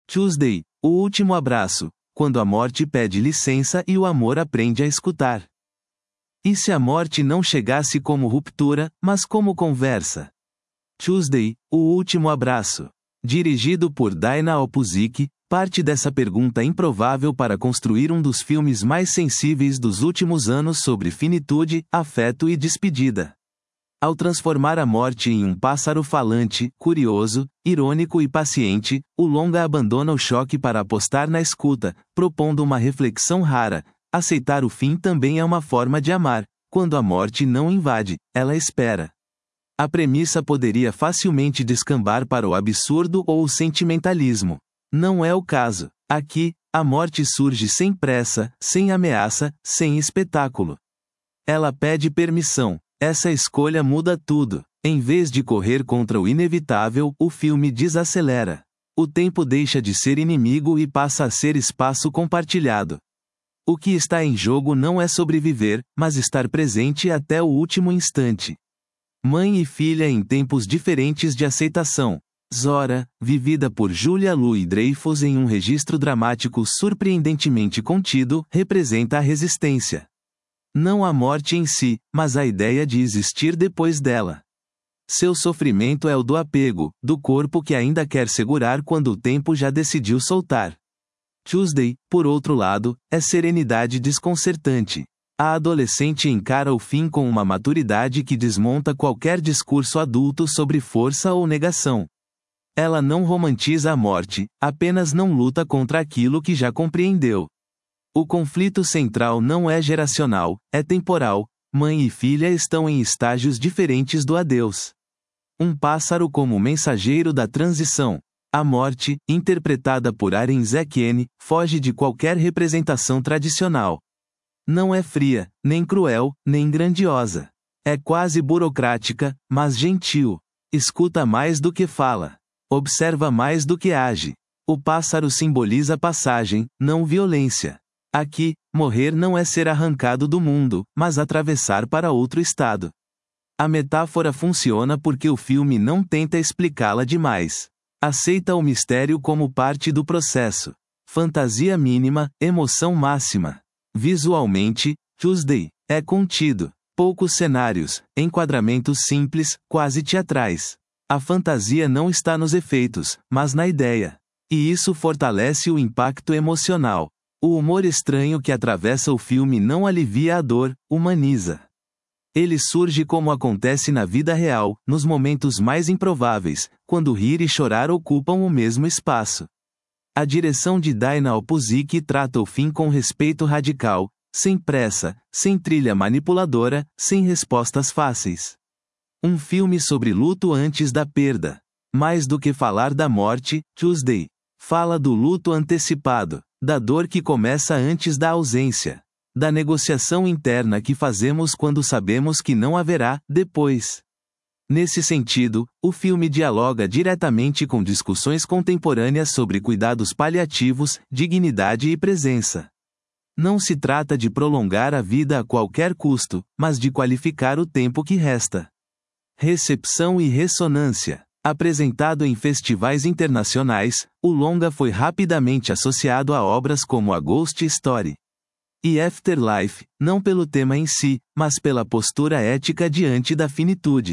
Tuesday, o último abraço, quando a morte pede licença e o amor aprende a escutar. E se a morte não chegasse como ruptura, mas como conversa? Tuesday, o último abraço. Dirigido por Dina Opusik, parte dessa pergunta improvável para construir um dos filmes mais sensíveis dos últimos anos sobre finitude, afeto e despedida. Ao transformar a morte em um pássaro falante, curioso, irônico e paciente, o longa abandona o choque para apostar na escuta, propondo uma reflexão rara. Aceitar o fim também é uma forma de amar. Quando a morte não invade, ela espera. A premissa poderia facilmente descambar para o absurdo ou o sentimentalismo. Não é o caso. Aqui, a morte surge sem pressa, sem ameaça, sem espetáculo. Ela pede permissão. Essa escolha muda tudo. Em vez de correr contra o inevitável, o filme desacelera. O tempo deixa de ser inimigo e passa a ser espaço compartilhado. O que está em jogo não é sobreviver, mas estar presente até o último instante. Mãe e filha em tempos diferentes de aceitação. Zora, vivida por Julia Louis-Dreyfus em um registro dramático surpreendentemente contido, representa a resistência. Não a morte em si, mas a ideia de existir depois dela. Seu sofrimento é o do apego, do corpo que ainda quer segurar quando o tempo já decidiu soltar. Tuesday, por outro lado, é serenidade desconcertante. A adolescente encara o fim com uma maturidade que desmonta qualquer discurso adulto sobre força ou negação. Ela não romantiza a morte, apenas não luta contra aquilo que já compreendeu. O conflito central não é geracional, é temporal. Mãe e filha estão em estágios diferentes do adeus. Um pássaro como mensageiro da transição. A morte, interpretada por Arenzekene, foge de qualquer representação tradicional. Não é fria, nem cruel, nem grandiosa. É quase burocrática, mas gentil. Escuta mais do que fala. Observa mais do que age. O pássaro simboliza passagem, não violência. Aqui, morrer não é ser arrancado do mundo, mas atravessar para outro estado. A metáfora funciona porque o filme não tenta explicá-la demais. Aceita o mistério como parte do processo. Fantasia mínima, emoção máxima. Visualmente, Tuesday é contido. Poucos cenários, enquadramentos simples, quase teatrais. A fantasia não está nos efeitos, mas na ideia. E isso fortalece o impacto emocional. O humor estranho que atravessa o filme não alivia a dor, humaniza. Ele surge como acontece na vida real, nos momentos mais improváveis, quando rir e chorar ocupam o mesmo espaço. A direção de Dina Opusik trata o fim com respeito radical, sem pressa, sem trilha manipuladora, sem respostas fáceis. Um filme sobre luto antes da perda. Mais do que falar da morte, Tuesday fala do luto antecipado, da dor que começa antes da ausência, da negociação interna que fazemos quando sabemos que não haverá depois. Nesse sentido, o filme dialoga diretamente com discussões contemporâneas sobre cuidados paliativos, dignidade e presença. Não se trata de prolongar a vida a qualquer custo, mas de qualificar o tempo que resta. Recepção e ressonância. Apresentado em festivais internacionais, o longa foi rapidamente associado a obras como A Ghost Story e Afterlife, não pelo tema em si, mas pela postura ética diante da finitude.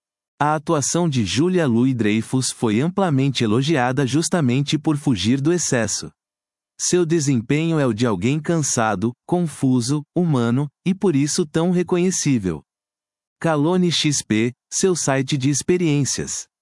A atuação de Julia Louis-Dreyfus foi amplamente elogiada justamente por fugir do excesso. Seu desempenho é o de alguém cansado, confuso, humano, e por isso tão reconhecível. Calone XP, seu site de experiências.